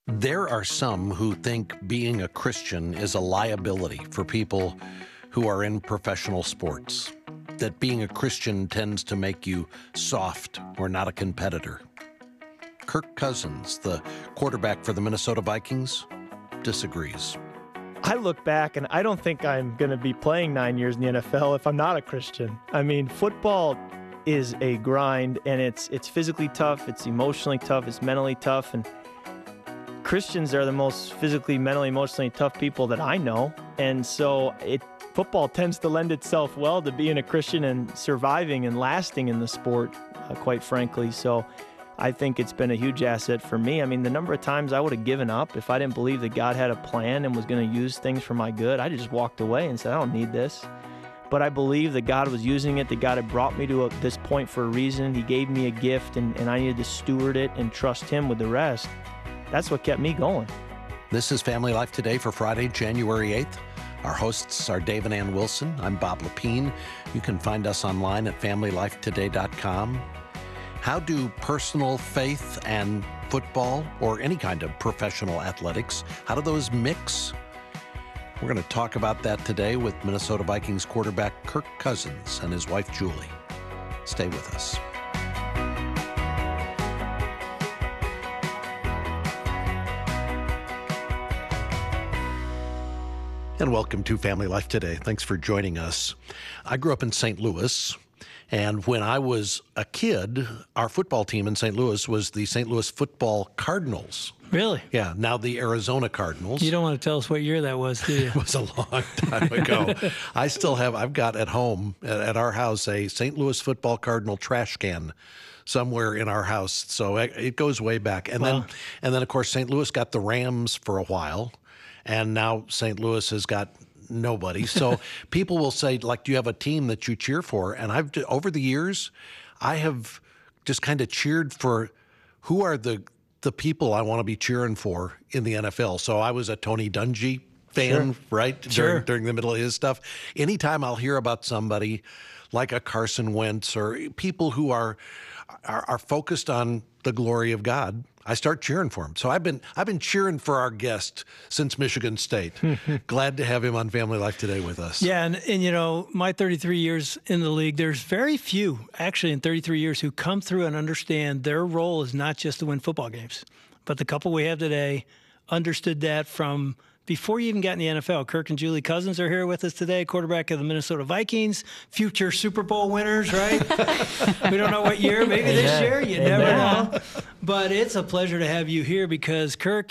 There are some who think being a Christian is a liability for people who are in professional sports, that being a Christian tends to make you soft or not a competitor. Kirk Cousins, the quarterback for the Minnesota Vikings, disagrees. I look back and I don't think I'm going to be playing 9 years in the NFL if I'm not a Christian. I mean, football is a grind, and it's physically tough, it's emotionally tough, it's mentally tough, and Christians are the most physically, mentally, emotionally tough people that I know. And so football tends to lend itself well to being a Christian and surviving and lasting in the sport, quite frankly. So I think it's been a huge asset for me. I mean, the number of times I would have given up if I didn't believe that God had a plan and was going to use things for my good, I just walked away and said, I don't need this. But I believe that God was using it, that God had brought me to this point for a reason. He gave me a gift, and I needed to steward it and trust Him with the rest. That's what kept me going. This is Family Life Today for Friday, January 8th. Our hosts are Dave and Ann Wilson. I'm Bob Lepine. You can find us online at FamilyLifeToday.com. How do personal faith and football, or any kind of professional athletics, how do those mix? We're going to talk about that today with Minnesota Vikings quarterback Kirk Cousins and his wife Julie. Stay with us. And welcome to Family Life Today. Thanks for joining us. I grew up in St. Louis, and when I was a kid, our football team in St. Louis was the St. Louis Football Cardinals. Really? Yeah, now the Arizona Cardinals. You don't want to tell us what year that was, do you? It was a long time ago. I've got at home, at our house, a St. Louis Football Cardinal trash can somewhere in our house. So it goes way back. And Wow. then of course, St. Louis got the Rams for a while. And now St. Louis has got nobody. So people will say, like, do you have a team that you cheer for? And over the years, I have just kind of cheered for who are the people I want to be cheering for in the NFL. So I was a Tony Dungy fan, Sure. right? Sure. During the middle of his stuff. Anytime I'll hear about somebody like a Carson Wentz or people who are focused on the glory of God, I start cheering for him. So I've been cheering for our guest since Michigan State. Glad to have him on Family Life Today with us. Yeah, and you know, my 33 years in the league, there's very few, actually, in 33 years who come through and understand their role is not just to win football games. But the couple we have today understood that from before you even got in the NFL. Kirk and Julie Cousins are here with us today, quarterback of the Minnesota Vikings, future Super Bowl winners, right? We don't know what year, maybe this year, you never know. But it's a pleasure to have you here because, Kirk,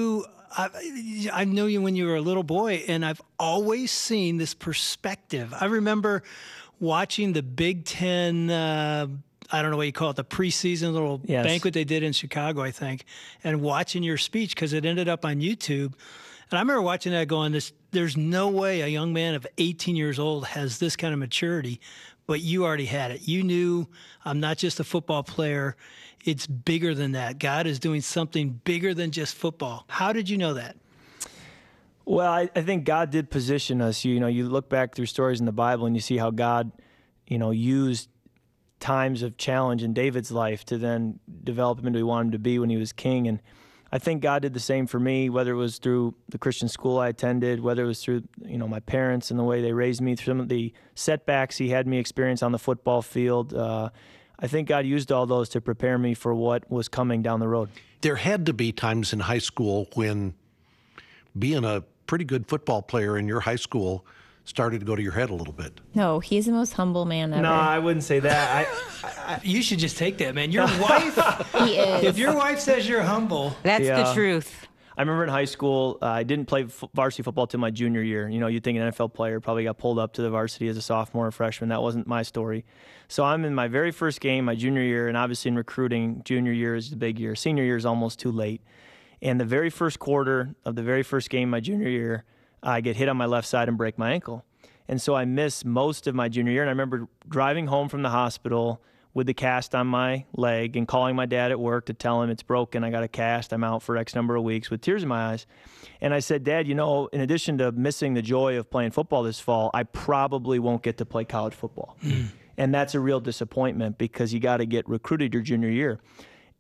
I knew you when you were a little boy, and I've always seen this perspective. I remember watching the Big Ten, I don't know what you call it, the preseason little banquet they did in Chicago, I think, and watching your speech because it ended up on YouTube. And I remember watching that going, there's no way a young man of 18 years old has this kind of maturity, but you already had it. You knew I'm not just a football player. It's bigger than that. God is doing something bigger than just football. How did you know that? Well, I think God did position us. You look back through stories in the Bible and you see how God, used times of challenge in David's life to then develop him into who he wanted him to be when he was king. And I think God did the same for me, whether it was through the Christian school I attended, whether it was through, my parents and the way they raised me, through some of the setbacks he had me experience on the football field. I think God used all those to prepare me for what was coming down the road. There had to be times in high school when being a pretty good football player in your high school started to go to your head a little bit. No, he's the most humble man ever. No, I wouldn't say that. You should just take that, man. Your wife, He is. if your wife says you're humble, That's Yeah. the truth. I remember in high school, I didn't play varsity football till my junior year. You'd think an NFL player probably got pulled up to the varsity as a sophomore or freshman. That wasn't my story. So I'm in my very first game, my junior year, and obviously in recruiting, junior year is the big year. Senior year is almost too late. And the very first quarter of the very first game my junior year, I get hit on my left side and break my ankle. And so I miss most of my junior year. And I remember driving home from the hospital with the cast on my leg and calling my dad at work to tell him it's broken. I got a cast. I'm out for X number of weeks with tears in my eyes. And I said, Dad, in addition to missing the joy of playing football this fall, I probably won't get to play college football. And that's a real disappointment because you got to get recruited your junior year.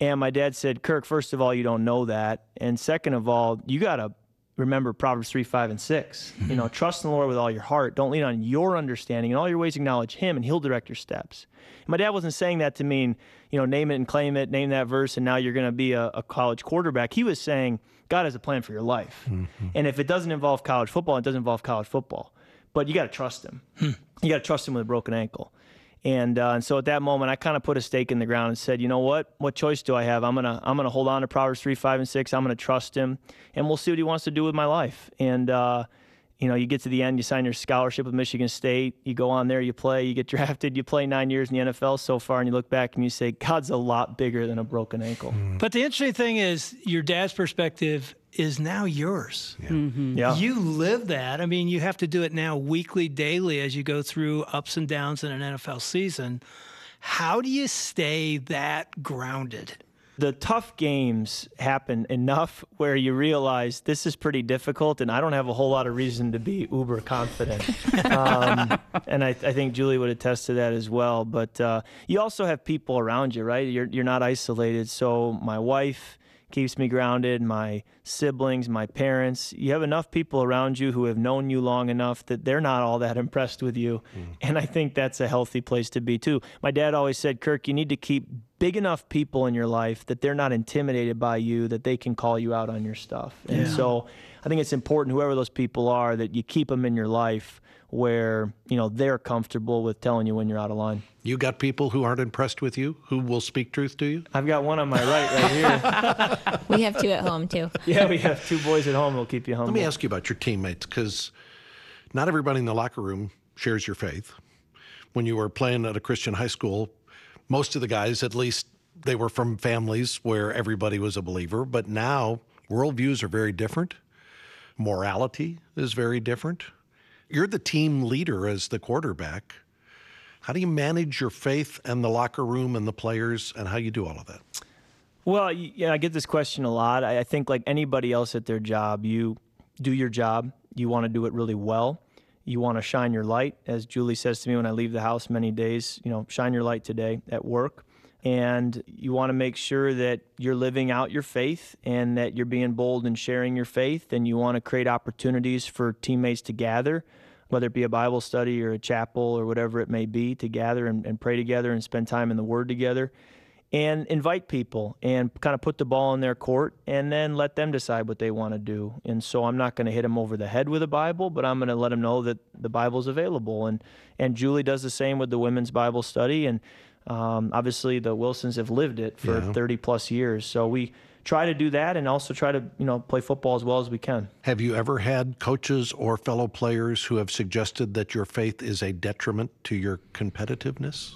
And my dad said, Kirk, first of all, you don't know that. And second of all, you got to remember Proverbs 3, 5, and 6. Trust in the Lord with all your heart. Don't lean on your understanding. In all your ways acknowledge him, and he'll direct your steps. And my dad wasn't saying that to mean, name it and claim it, name that verse, and now you're going to be a college quarterback. He was saying God has a plan for your life. And if it doesn't involve college football, it doesn't involve college football. But you got to trust him. You got to trust him with a broken ankle. And so at that moment, I kind of put a stake in the ground and said, you know what? What choice do I have? I'm gonna hold on to Proverbs 3, 5, and 6. I'm gonna trust him, and we'll see what he wants to do with my life. And you get to the end, you sign your scholarship with Michigan State, you go on there, you play, you get drafted, you play 9 years in the NFL so far, and you look back and you say, God's a lot bigger than a broken ankle. But the interesting thing is, your dad's perspective is now yours. Yeah. You live that. I mean, you have to do it now weekly, daily, as you go through ups and downs in an NFL season. How do you stay that grounded? The tough games happen enough where you realize this is pretty difficult, and I don't have a whole lot of reason to be uber confident. And I think Julie would attest to that as well. But you also have people around you, right? You're not isolated. So my wife keeps me grounded, my siblings, my parents. You have enough people around you who have known you long enough that they're not all that impressed with you. And I think that's a healthy place to be too. My dad always said, Kirk, you need to keep big enough people in your life that they're not intimidated by you, that they can call you out on your stuff. And so I think it's important, whoever those people are, that you keep them in your life where, they're comfortable with telling you when you're out of line. You got people who aren't impressed with you, who will speak truth to you? I've got one on my right here. We have two at home, too. Yeah, we have two boys at home who'll keep you humble. Let me ask you about your teammates, because not everybody in the locker room shares your faith. When you were playing at a Christian high school, most of the guys, at least, they were from families where everybody was a believer. But now worldviews are very different. Morality is very different. You're the team leader as the quarterback. How do you manage your faith and the locker room and the players, and how you do all of that? Well, I get this question a lot. I think like anybody else at their job, you do your job. You want to do it really well. You want to shine your light. As Julie says to me when I leave the house many days, shine your light today at work. And you want to make sure that you're living out your faith and that you're being bold and sharing your faith. And you want to create opportunities for teammates to gather, whether it be a Bible study or a chapel or whatever it may be, to gather and pray together and spend time in the Word together. And invite people and kind of put the ball in their court and then let them decide what they want to do. And so I'm not going to hit them over the head with a Bible, but I'm going to let them know that the Bible's available. And Julie does the same with the women's Bible study. And obviously the Wilsons have lived it for 30 plus years. So we try to do that and also try to, play football as well as we can. Have you ever had coaches or fellow players who have suggested that your faith is a detriment to your competitiveness?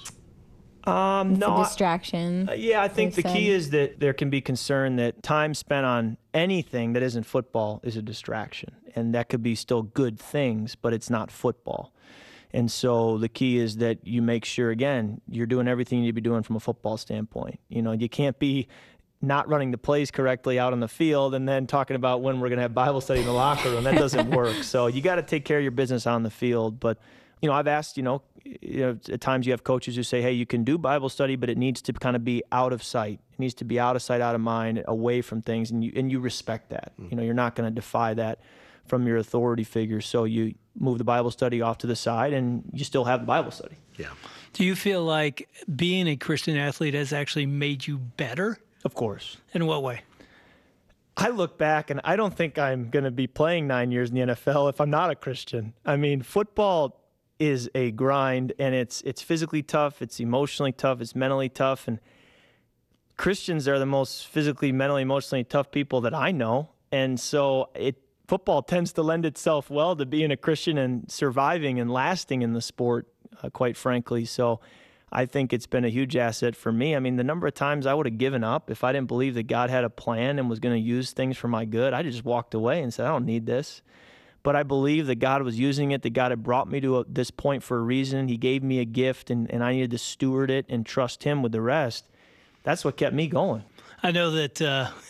No. A distraction. I think the key is that there can be concern that time spent on anything that isn't football is a distraction. And that could be still good things, but it's not football. And so the key is that you make sure, again, you're doing everything you need to be doing from a football standpoint. You can't be not running the plays correctly out on the field and then talking about when we're going to have Bible study in the locker room. That doesn't work. So you got to take care of your business on the field. But I've asked, at times you have coaches who say, hey, you can do Bible study, but it needs to kind of be out of sight. It needs to be out of sight, out of mind, away from things, and you respect that. You're not going to defy that from your authority figure. So you move the Bible study off to the side, and you still have the Bible study. Yeah. Do you feel like being a Christian athlete has actually made you better? Of course. In what way? I look back, and I don't think I'm going to be playing 9 years in the NFL if I'm not a Christian. I mean, football is a grind, and it's physically tough, it's emotionally tough, it's mentally tough, and Christians are the most physically, mentally, emotionally tough people that I know. And so football tends to lend itself well to being a Christian and surviving and lasting in the sport, quite frankly. So I think it's been a huge asset for me. I mean, the number of times I would have given up if I didn't believe that God had a plan and was going to use things for my good, I just walked away and said, I don't need this. But I believe that God was using it, that God had brought me to this point for a reason. He gave me a gift, and I needed to steward it and trust Him with the rest. That's what kept me going. I know that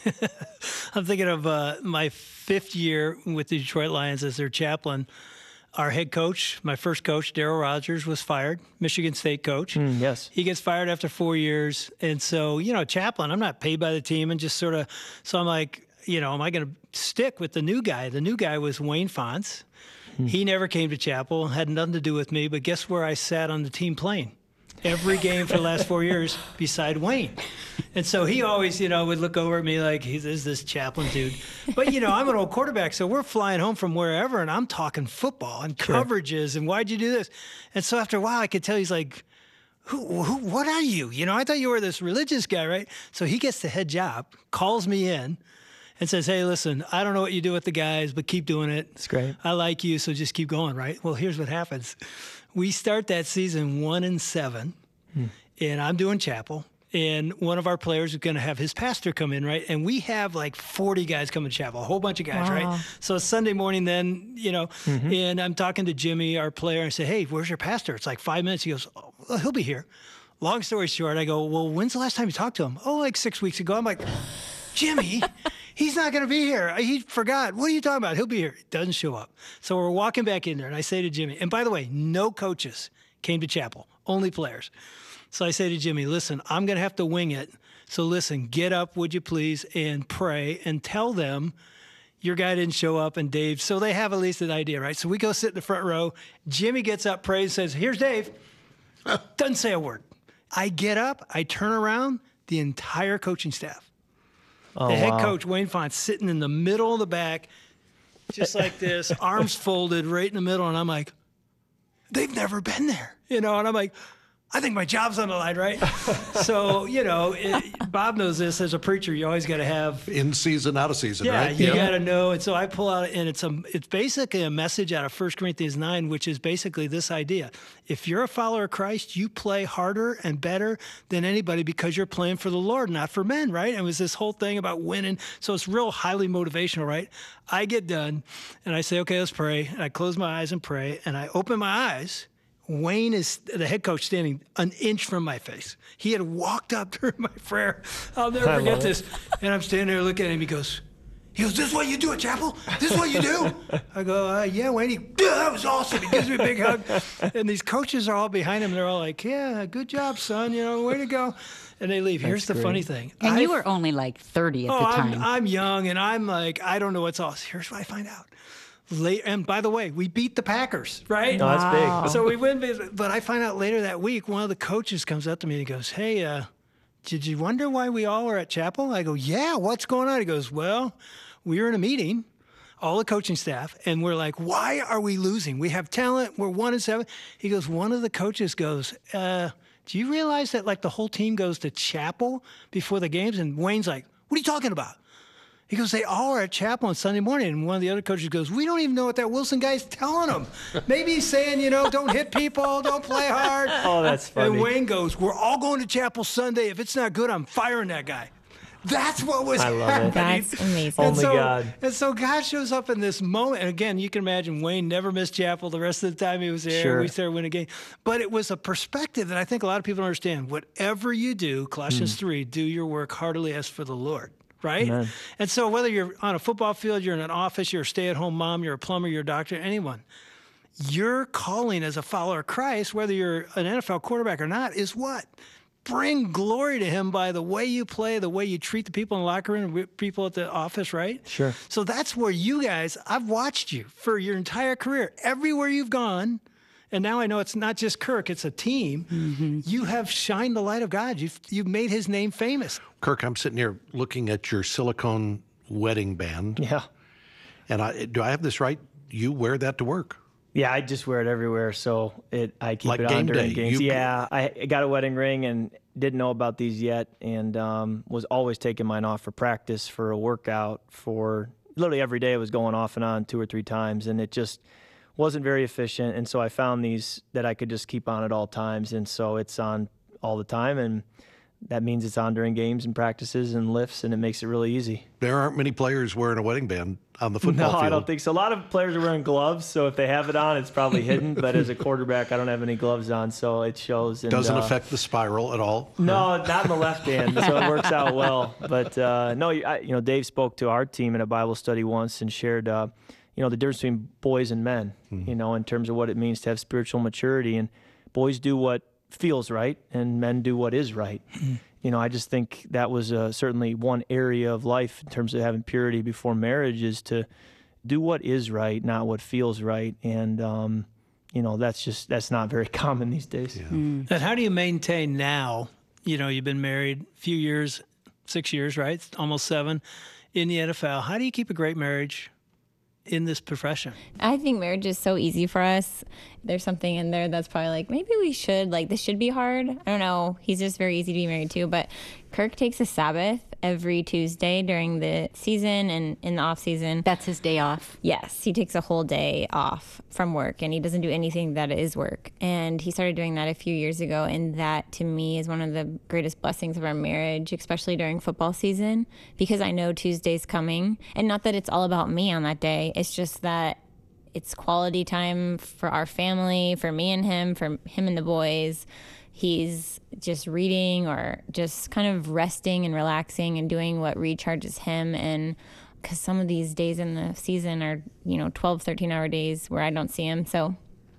I'm thinking of my 5th year with the Detroit Lions as their chaplain. our head coach, my first coach, Darryl Rogers, was fired, Michigan State coach. Yes. He gets fired after 4 years. And so, chaplain, I'm not paid by the team and just sort of, so I'm like, am I going to stick with the new guy? The new guy was Wayne Fonts. He never came to chapel, had nothing to do with me, but guess where I sat on the team playing? Every game for the last 4 years beside Wayne. And so he always, would look over at me like, he's this chaplain dude. But, I'm an old quarterback, so we're flying home from wherever, and I'm talking football and coverages and why'd you do this? And so after a while, I could tell he's like, what are you? I thought you were this religious guy, right? So he gets the head job, calls me in, and says, hey, listen, I don't know what you do with the guys, but keep doing it. It's great. I like you, so just keep going, right? Well, here's what happens. We start that season 1-7, and I'm doing chapel, and one of our players is going to have his pastor come in, right? And we have like 40 guys coming to chapel, a whole bunch of guys, right? So it's Sunday morning then, and I'm talking to Jimmy, our player, and I say, hey, where's your pastor? It's like 5 minutes. He goes, oh, well, he'll be here. Long story short, I go, well, when's the last time you talked to him? Oh, like 6 weeks ago. I'm like, Jimmy, he's not going to be here. He forgot. What are you talking about? He'll be here. He doesn't show up. So we're walking back in there, and I say to Jimmy, and by the way, no coaches came to chapel, only players. So I say to Jimmy, listen, I'm going to have to wing it. So listen, get up, would you please, and pray and tell them your guy didn't show up and Dave. So they have at least an idea, right? So we go sit in the front row. Jimmy gets up, prays, says, here's Dave. Doesn't say a word. I get up, I turn around, the entire coaching staff. The head coach, Wayne Fonts, sitting in the middle of the back, just like this, arms folded right in the middle. And I'm like, they've never been there, and I'm like, I think my job's on the line, right? So, Bob knows this as a preacher. You always got to have in season, out of season, yeah, right? You got to know. And so I pull out, and it's basically a message out of 1 Corinthians 9, which is basically this idea. If you're a follower of Christ, you play harder and better than anybody because you're playing for the Lord, not for men, right? And it was this whole thing about winning. So it's real highly motivational, right? I get done, and I say, okay, let's pray. And I close my eyes and pray, and I open my eyes. Wayne is the head coach standing an inch from my face. He had walked up during my prayer. I'll never forget this. And I'm standing there looking at him. He goes, this is what you do at chapel? This is what you do? I go, yeah, Wayne. That was awesome. He gives me a big hug. And these coaches are all behind him. They're all like, yeah, good job, son. way to go. And they leave. Here's the funny thing. And you were only like 30 at the time. I'm young, and I'm like, I don't know what's awesome. Here's what I find out. And by the way, we beat the Packers, right? No, that's big. So we win, but I find out later that week, one of the coaches comes up to me and he goes, hey, did you wonder why we all are at chapel? I go, yeah, what's going on? He goes, well, we were in a meeting, all the coaching staff, and we're like, why are we losing? We have talent. We're 1-7. He goes, one of the coaches goes, do you realize that like the whole team goes to chapel before the games? And Wayne's like, what are you talking about? He goes, they all are at chapel on Sunday morning. And one of the other coaches goes, we don't even know what that Wilson guy's telling them. Maybe he's saying, don't hit people, don't play hard. Oh, that's funny. And Wayne goes, we're all going to chapel Sunday. If it's not good, I'm firing that guy. That's what was happening. That's amazing. Only God. And so God shows up in this moment. And again, you can imagine Wayne never missed chapel the rest of the time he was there. Sure. We started winning a game. But it was a perspective that I think a lot of people don't understand. Whatever you do, Colossians 3, do your work heartily as for the Lord. Right? Amen. And so whether you're on a football field, you're in an office, you're a stay-at-home mom, you're a plumber, you're a doctor, anyone, your calling as a follower of Christ, whether you're an NFL quarterback or not, is what? Bring glory to him by the way you play, the way you treat the people in the locker room, people at the office, right? Sure. So that's where you guys, I've watched you for your entire career. Everywhere you've gone, and now I know it's not just Kirk, it's a team. Mm-hmm. You have shined the light of God. You've made his name famous. Kirk, I'm sitting here looking at your silicone wedding band. Yeah. And do I have this right? You wear that to work? Yeah, I just wear it everywhere, so I keep like it on during game games. day. Yeah, I got a wedding ring and didn't know about these yet, and was always taking mine off for practice, for a workout, for literally every day. It was going off and on 2 or 3 times, and it just wasn't very efficient. And so I found these that I could just keep on at all times, and so it's on all the time, and that means it's on during games and practices and lifts, and it makes it really easy. There aren't many players wearing a wedding band on the football field. No, I don't think so. A lot of players are wearing gloves, so if they have it on, it's probably hidden. But as a quarterback, I don't have any gloves on, so it shows. And, doesn't affect the spiral at all? No, not in the left hand, so it works out well. But no, Dave spoke to our team in a Bible study once and shared, the difference between boys and men, in terms of what it means to have spiritual maturity. And boys do what feels right, and men do what is right. I just think that was certainly one area of life in terms of having purity before marriage, is to do what is right, not what feels right. And, that's not very common these days. Yeah. And how do you maintain now? You've been married a few years, 6 years, right? Almost 7 in the NFL. How do you keep a great marriage in this profession? I think marriage is so easy for us. There's something in there that's probably like, maybe we should, this should be hard. I don't know. He's just very easy to be married to. But Kirk takes a Sabbath every Tuesday during the season and in the off season. That's his day off. Yes, he takes a whole day off from work, and he doesn't do anything that is work. And he started doing that a few years ago, and that to me is one of the greatest blessings of our marriage, especially during football season, because I know Tuesday's coming. And not that it's all about me on that day, it's just that it's quality time for our family, for me and him, for him and the boys. He's just reading or just kind of resting and relaxing and doing what recharges him. And because some of these days in the season are, 12, 13-hour days where I don't see him. So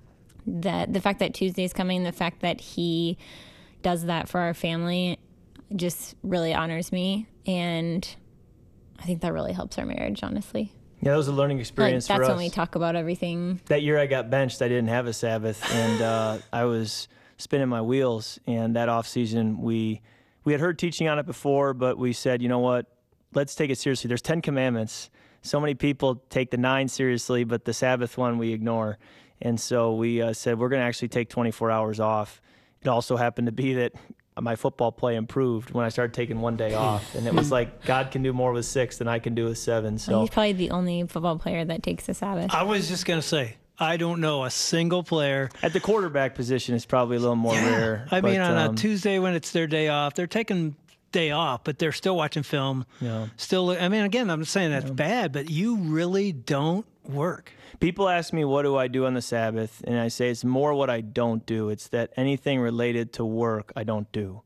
the fact that Tuesday's coming, the fact that he does that for our family just really honors me. And I think that really helps our marriage, honestly. Yeah, that was a learning experience for us. That's when we talk about everything. That year I got benched, I didn't have a Sabbath, and I was spinning my wheels. And that off season, we had heard teaching on it before, but we said, you know what, let's take it seriously. There's 10 commandments. So many people take the 9 seriously, but the Sabbath one we ignore. And so we said, we're going to actually take 24 hours off. It also happened to be that my football play improved when I started taking one day off. And it was like, God can do more with 6 than I can do with 7. So He's probably the only football player that takes a Sabbath. I was just going to say, I don't know a single player. At the quarterback position, it's probably a little more rare. I mean, on a Tuesday when it's their day off, they're taking day off, but they're still watching film. Yeah. Still, I mean, again, I'm not saying that's bad, but you really don't work. People ask me, what do I do on the Sabbath? And I say, it's more what I don't do. It's that anything related to work, I don't do.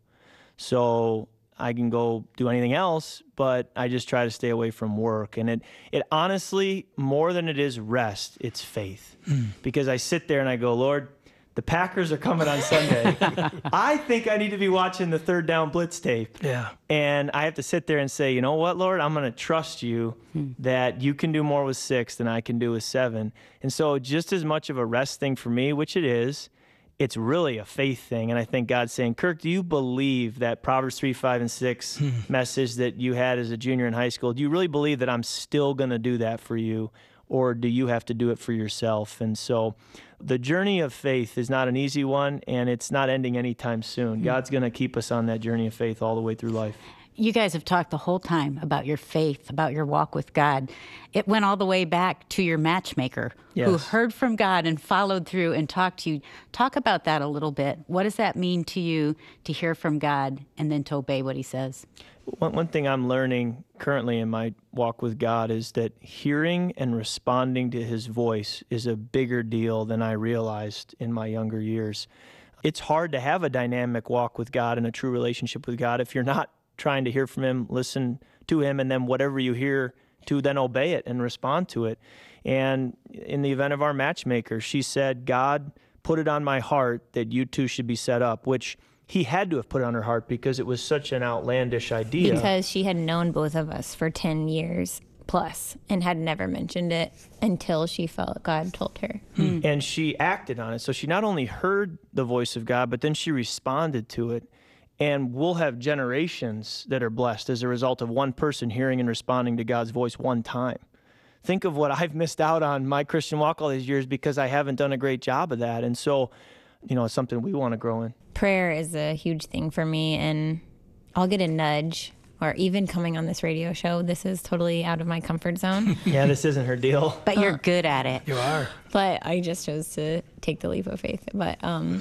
So I can go do anything else, but I just try to stay away from work. And it honestly, more than it is rest, it's faith. Because I sit there and I go, Lord, the Packers are coming on Sunday. I think I need to be watching the third down blitz tape. Yeah. And I have to sit there and say, you know what, Lord, I'm going to trust you that you can do more with 6 than I can do with 7. And so just as much of a rest thing for me, which it is, it's really a faith thing. And I think God's saying, Kirk, do you believe that Proverbs 3, 5, and 6 message that you had as a junior in high school, do you really believe that I'm still going to do that for you? Or do you have to do it for yourself? And so the journey of faith is not an easy one, and it's not ending anytime soon. God's going to keep us on that journey of faith all the way through life. You guys have talked the whole time about your faith, about your walk with God. It went all the way back to your matchmaker who heard from God and followed through and talked to you. Talk about that a little bit. What does that mean to you to hear from God and then to obey what he says? One thing I'm learning currently in my walk with God is that hearing and responding to his voice is a bigger deal than I realized in my younger years. It's hard to have a dynamic walk with God and a true relationship with God if you're not trying to hear from him, listen to him, and then whatever you hear to then obey it and respond to it. And in the event of our matchmaker, she said, God put it on my heart that you two should be set up, which he had to have put on her heart because it was such an outlandish idea. Because she had known both of us for 10 years plus and had never mentioned it until she felt God told her. And she acted on it. So she not only heard the voice of God, but then she responded to it. And we'll have generations that are blessed as a result of one person hearing and responding to God's voice one time. Think of what I've missed out on my Christian walk all these years because I haven't done a great job of that. And so, it's something we want to grow in. Prayer is a huge thing for me, and I'll get a nudge, or even coming on this radio show, this is totally out of my comfort zone. Yeah, this isn't her deal. But you're good at it. You are. But I just chose to take the leap of faith. But,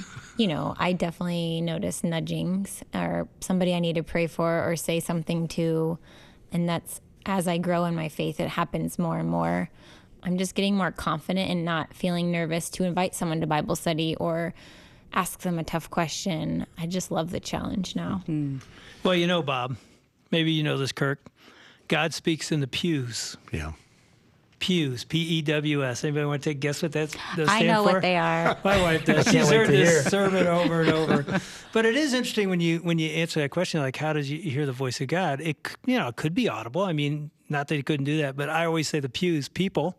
I definitely notice nudgings or somebody I need to pray for or say something to. And that's, as I grow in my faith, it happens more and more. I'm just getting more confident and not feeling nervous to invite someone to Bible study or ask them a tough question. I just love the challenge now. Well, Bob, maybe you know this, Kirk. God speaks in the pews. Yeah. Pews, P-E-W-S. Anybody want to take a guess what those stand for? I know what they are. My wife does. She's heard this sermon over and over. But it is interesting when you answer that question, like how does you hear the voice of God? It could be audible. I mean, not that he couldn't do that, but I always say the pews, people.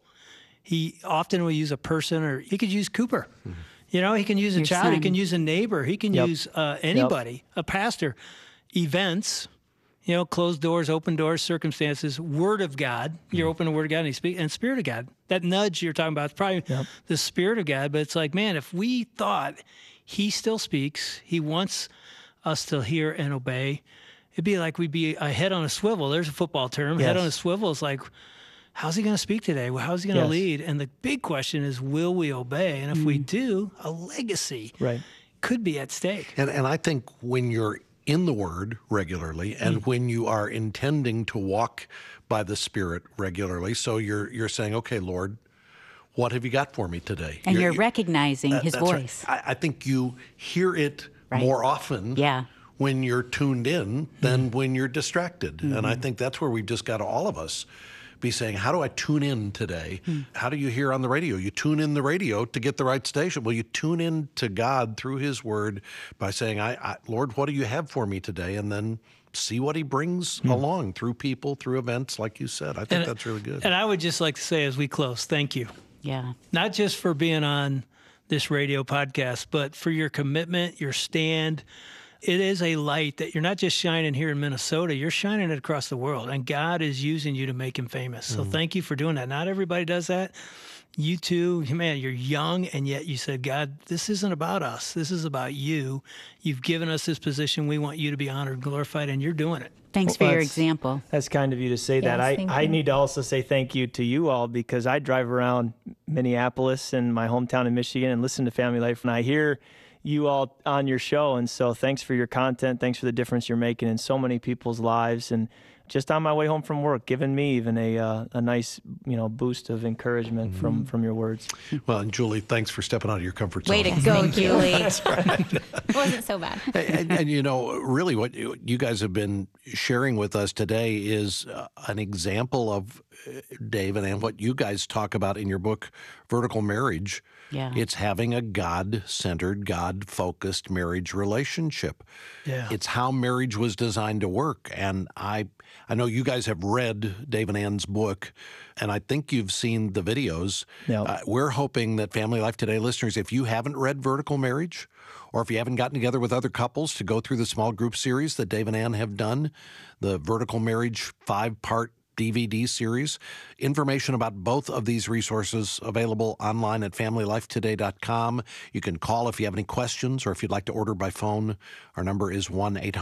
He often will use a person, or he could use Cooper. Mm-hmm. He can use a child. Son. He can use a neighbor. He can use anybody, a pastor. Events. Closed doors, open doors, circumstances, Word of God. You're open to Word of God, and He speaks, and Spirit of God. That nudge you're talking about is probably the Spirit of God. But it's like, man, if we thought He still speaks, He wants us to hear and obey, it'd be like we'd be a head on a swivel. There's a football term. Yes. Head on a swivel is like, how's He going to speak today? How's He going to lead? And the big question is, will we obey? And if we do, a legacy could be at stake. And I think when you're in the Word regularly, and when you are intending to walk by the Spirit regularly, so you're saying, okay, Lord, what have you got for me today? And you're recognizing His voice. Right. I think you hear it more often when you're tuned in than when you're distracted. Mm-hmm. And I think that's where we've just got to, all of us, be saying, how do I tune in today? How do you hear on the radio? You tune in the radio to get the right station. Well, you tune in to God through His Word by saying, Lord, what do you have for me today? And then see what He brings along through people, through events, like you said. I think that's really good. And I would just like to say as we close, thank you. Yeah. Not just for being on this radio podcast, but for your commitment, your stand. It is a light that you're not just shining here in Minnesota, you're shining it across the world, and God is using you to make Him famous. So thank you for doing that. Not everybody does that. You too, man, you're young, and yet you said, God, this isn't about us. This is about you. You've given us this position. We want you to be honored and glorified, and you're doing it. Thanks for your example. That's kind of you to say that. I need to also say thank you to you all, because I drive around Minneapolis and my hometown in Michigan and listen to Family Life, and I hear you all on your show. And so thanks for your content. Thanks for the difference you're making in so many people's lives. And just on my way home from work, giving me even a nice, boost of encouragement from your words. Well, and Julie, thanks for stepping out of your comfort zone. Way to go, Julie. That's right. It wasn't so bad. and really what you guys have been sharing with us today is an example of, Dave, and what you guys talk about in your book, Vertical Marriage. Yeah. It's having a God-centered, God-focused marriage relationship. Yeah. It's how marriage was designed to work. And I know you guys have read Dave and Ann's book, and I think you've seen the videos. Yep. We're hoping that Family Life Today listeners, if you haven't read Vertical Marriage, or if you haven't gotten together with other couples to go through the small group series that Dave and Ann have done, the Vertical Marriage 5-part DVD series. Information about both of these resources available online at FamilyLifeToday.com. You can call if you have any questions, or if you'd like to order by phone. Our number is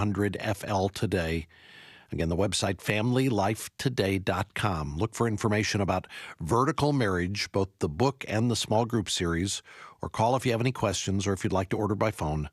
1-800-FL-TODAY. Again, the website, FamilyLifeToday.com. Look for information about Vertical Marriage, both the book and the small group series, or call if you have any questions, or if you'd like to order by phone,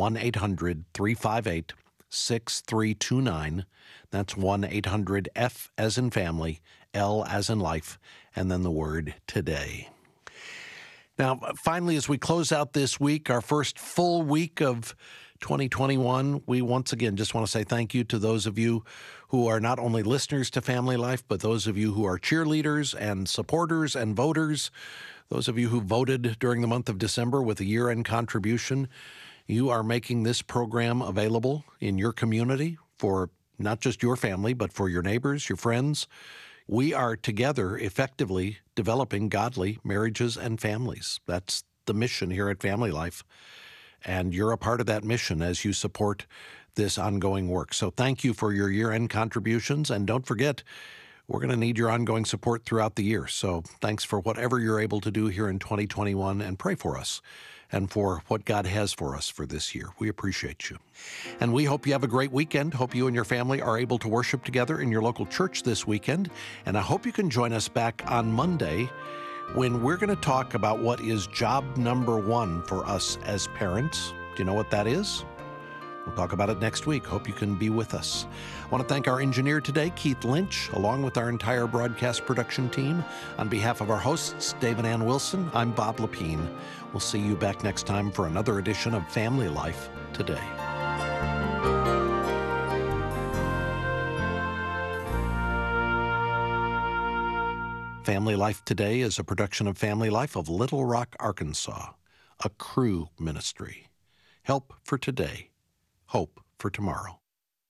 1-800-358-6329. That's 1-800-F as in family, L as in life, and then the word today. Now, finally, as we close out this week, our first full week of 2021, we once again just want to say thank you to those of you who are not only listeners to Family Life, but those of you who are cheerleaders and supporters and voters, those of you who voted during the month of December with a year-end contribution. You are making this program available in your community for not just your family, but for your neighbors, your friends. We are together effectively developing godly marriages and families. That's the mission here at Family Life. And you're a part of that mission as you support this ongoing work. So thank you for your year-end contributions. And don't forget, we're going to need your ongoing support throughout the year. So thanks for whatever you're able to do here in 2021, and pray for us and for what God has for us for this year. We appreciate you. And we hope you have a great weekend. Hope you and your family are able to worship together in your local church this weekend. And I hope you can join us back on Monday when we're going to talk about what is job number one for us as parents. Do you know what that is? We'll talk about it next week. Hope you can be with us. I want to thank our engineer today, Keith Lynch, along with our entire broadcast production team. On behalf of our hosts, Dave and Ann Wilson, I'm Bob Lepine. We'll see you back next time for another edition of Family Life Today. Family Life Today is a production of Family Life of Little Rock, Arkansas, a Cru ministry. Help for today, hope for tomorrow.